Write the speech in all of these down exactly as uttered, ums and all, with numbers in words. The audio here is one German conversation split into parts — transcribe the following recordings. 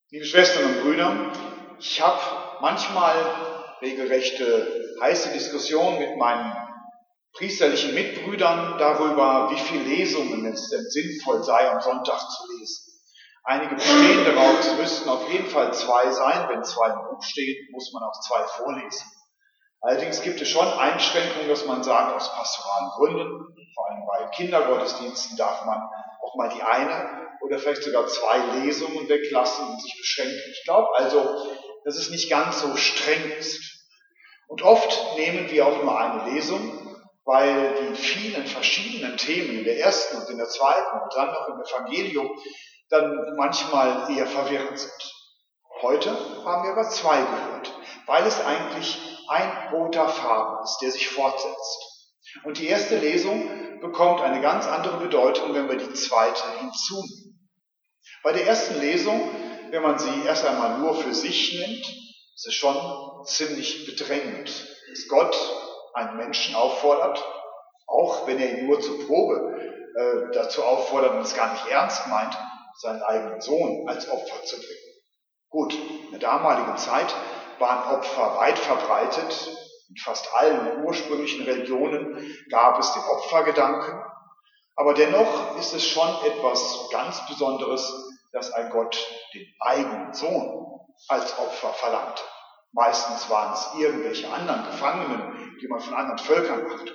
Liebe Schwestern und Brüder, ich habe manchmal regelrechte heiße Diskussionen mit meinen priesterlichen Mitbrüdern darüber, wie viele Lesungen es denn sinnvoll sei, am Sonntag zu lesen. Einige bestehen darauf, es müssten auf jeden Fall zwei sein. Wenn zwei im Buch steht, muss man auch zwei vorlesen. Allerdings gibt es schon Einschränkungen, dass man sagt, aus pastoralen Gründen, vor allem bei Kindergottesdiensten darf man auch mal die eine oder vielleicht sogar zwei Lesungen weglassen und sich beschränken. Ich glaube also, dass es nicht ganz so streng ist. Und oft nehmen wir auch nur eine Lesung, weil die vielen verschiedenen Themen in der ersten und in der zweiten und dann noch im Evangelium dann manchmal eher verwirrend sind. Heute haben wir aber zwei gehört, weil es eigentlich ein roter Faden ist, der sich fortsetzt. Und die erste Lesung bekommt eine ganz andere Bedeutung, wenn wir die zweite hinzunehmen. Bei der ersten Lesung, wenn man sie erst einmal nur für sich nimmt, ist es schon ziemlich bedrängend, dass Gott einen Menschen auffordert, auch wenn er ihn nur zur Probe äh, dazu auffordert und es gar nicht ernst meint, seinen eigenen Sohn als Opfer zu bringen. Gut, in der damaligen Zeit waren Opfer weit verbreitet. In fast allen ursprünglichen Religionen gab es den Opfergedanken. Aber dennoch ist es schon etwas ganz Besonderes, dass ein Gott den eigenen Sohn als Opfer verlangte. Meistens waren es irgendwelche anderen Gefangenen, die man von anderen Völkern machte.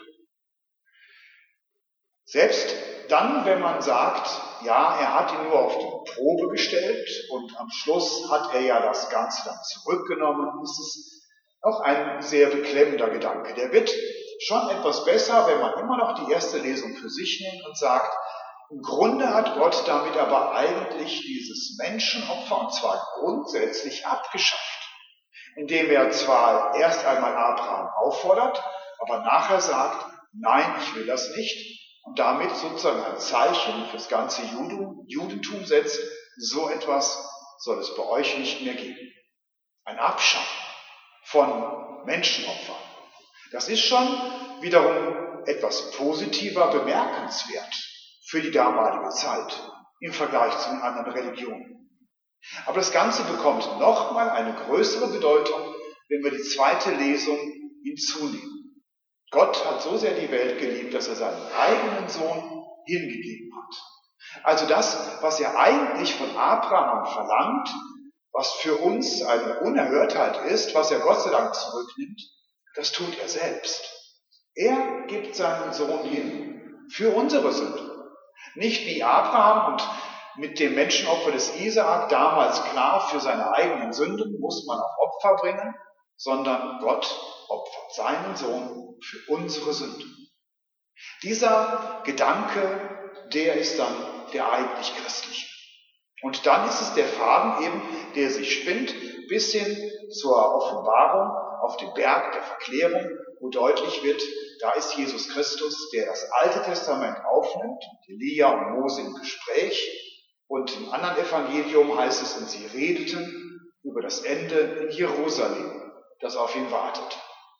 Selbst dann, wenn man sagt, ja, er hat ihn nur auf die Probe gestellt und am Schluss hat er ja das Ganze dann zurückgenommen, ist es auch ein sehr beklemmender Gedanke. Der wird schon etwas besser, wenn man immer noch die erste Lesung für sich nimmt und sagt, im Grunde hat Gott damit aber eigentlich dieses Menschenopfer, und zwar grundsätzlich, abgeschafft, indem er zwar erst einmal Abraham auffordert, aber nachher sagt, nein, ich will das nicht, und damit sozusagen ein Zeichen fürs ganze Juden, Judentum setzt, so etwas soll es bei euch nicht mehr geben. Ein Abschaffen von Menschenopfern. Das ist schon wiederum etwas positiver bemerkenswert für die damalige Zeit im Vergleich zu den anderen Religionen. Aber das Ganze bekommt nochmal eine größere Bedeutung, wenn wir die zweite Lesung hinzunehmen. Gott hat so sehr die Welt geliebt, dass er seinen eigenen Sohn hingegeben hat. Also das, was er eigentlich von Abraham verlangt, was für uns eine Unerhörtheit ist, was er Gott sei Dank zurücknimmt, das tut er selbst. Er gibt seinen Sohn hin für unsere Sünde. Nicht wie Abraham und mit dem Menschenopfer des Isaak damals klar, für seine eigenen Sünden muss man auch Opfer bringen, sondern Gott opfert seinen Sohn für unsere Sünden. Dieser Gedanke, der ist dann der eigentlich christliche. Und dann ist es der Faden eben, der sich spinnt, bis hin zur Offenbarung auf dem Berg der Verklärung, wo deutlich wird, da ist Jesus Christus, der das Alte Testament aufnimmt, mit Elia und Mose im Gespräch. Und im anderen Evangelium heißt es, und sie redeten über das Ende in Jerusalem, das auf ihn wartet.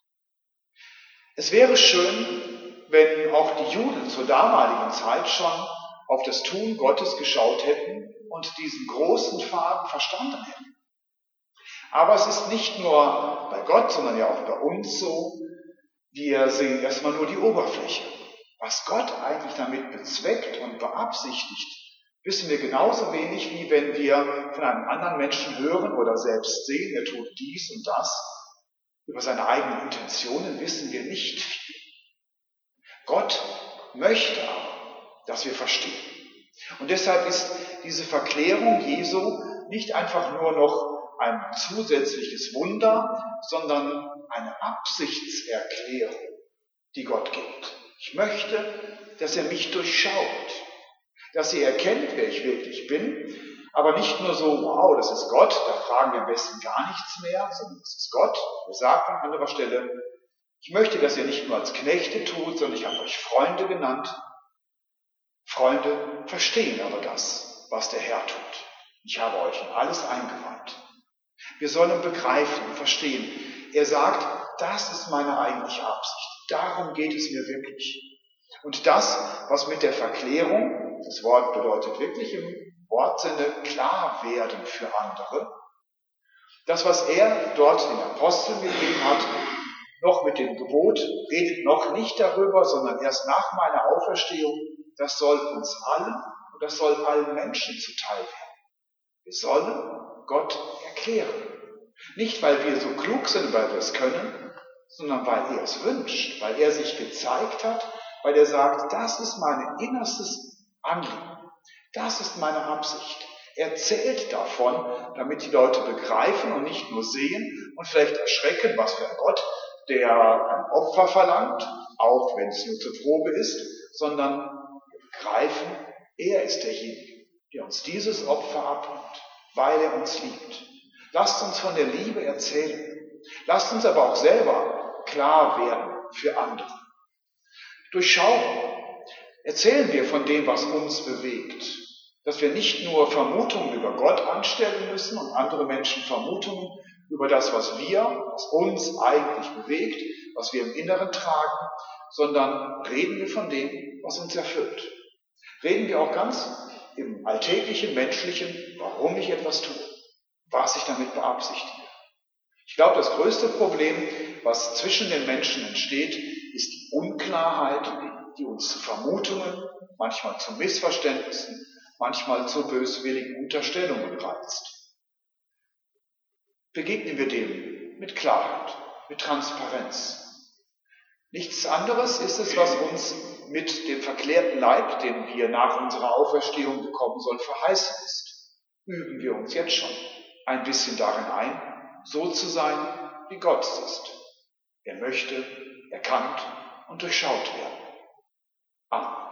Es wäre schön, wenn auch die Juden zur damaligen Zeit schon auf das Tun Gottes geschaut hätten und diesen großen Faden verstanden hätten. Aber es ist nicht nur bei Gott, sondern ja auch bei uns so, wir sehen erstmal nur die Oberfläche. Was Gott eigentlich damit bezweckt und beabsichtigt, wissen wir genauso wenig, wie wenn wir von einem anderen Menschen hören oder selbst sehen, er tut dies und das. Über seine eigenen Intentionen wissen wir nicht viel. Gott möchte aber, dass wir verstehen. Und deshalb ist diese Verklärung Jesu nicht einfach nur noch ein zusätzliches Wunder, sondern eine Absichtserklärung, die Gott gibt. Ich möchte, dass er mich durchschaut, dass er erkennt, wer ich wirklich bin, aber nicht nur so, wow, das ist Gott, da fragen wir am besten gar nichts mehr, sondern das ist Gott. Er sagt an anderer Stelle, ich möchte, dass ihr nicht nur als Knechte tut, sondern ich habe euch Freunde genannt. Freunde verstehen aber das, was der Herr tut. Ich habe euch in alles eingeweiht. Wir sollen begreifen und verstehen. Er sagt, das ist meine eigentliche Absicht. Darum geht es mir wirklich. Und das, was mit der Verklärung, das Wort bedeutet wirklich im Wortsinne klar werden für andere. Das, was er dort den Aposteln gegeben hat, noch mit dem Gebot, redet noch nicht darüber, sondern erst nach meiner Auferstehung, das soll uns allen und das soll allen Menschen zuteil werden. Wir sollen Gott erklären. Nicht, weil wir so klug sind, weil wir es können, sondern weil er es wünscht, weil er sich gezeigt hat, weil er sagt, das ist mein innerstes Anliegen, das ist meine Absicht. Er erzählt davon, damit die Leute begreifen und nicht nur sehen und vielleicht erschrecken, was für ein Gott, der ein Opfer verlangt, auch wenn es nur zur Probe ist, sondern wir begreifen, er ist derjenige, der uns dieses Opfer abnimmt, weil er uns liebt. Lasst uns von der Liebe erzählen. Lasst uns aber auch selber klar werden für andere. Durchschauen. Erzählen wir von dem, was uns bewegt. Dass wir nicht nur Vermutungen über Gott anstellen müssen und andere Menschen Vermutungen über das, was wir, was uns eigentlich bewegt, was wir im Inneren tragen, sondern reden wir von dem, was uns erfüllt. Reden wir auch ganz im alltäglichen, menschlichen, warum ich etwas tue, was ich damit beabsichtige. Ich glaube, das größte Problem, was zwischen den Menschen entsteht, ist die Unklarheit, die uns zu Vermutungen, manchmal zu Missverständnissen, manchmal zu böswilligen Unterstellungen reizt. Begegnen wir dem mit Klarheit, mit Transparenz. Nichts anderes ist es, was uns mit dem verklärten Leib, den wir nach unserer Auferstehung bekommen sollen, verheißen ist. Üben wir uns jetzt schon ein bisschen darin ein, so zu sein, wie Gott es ist. Er möchte erkannt und durchschaut werden. Amen.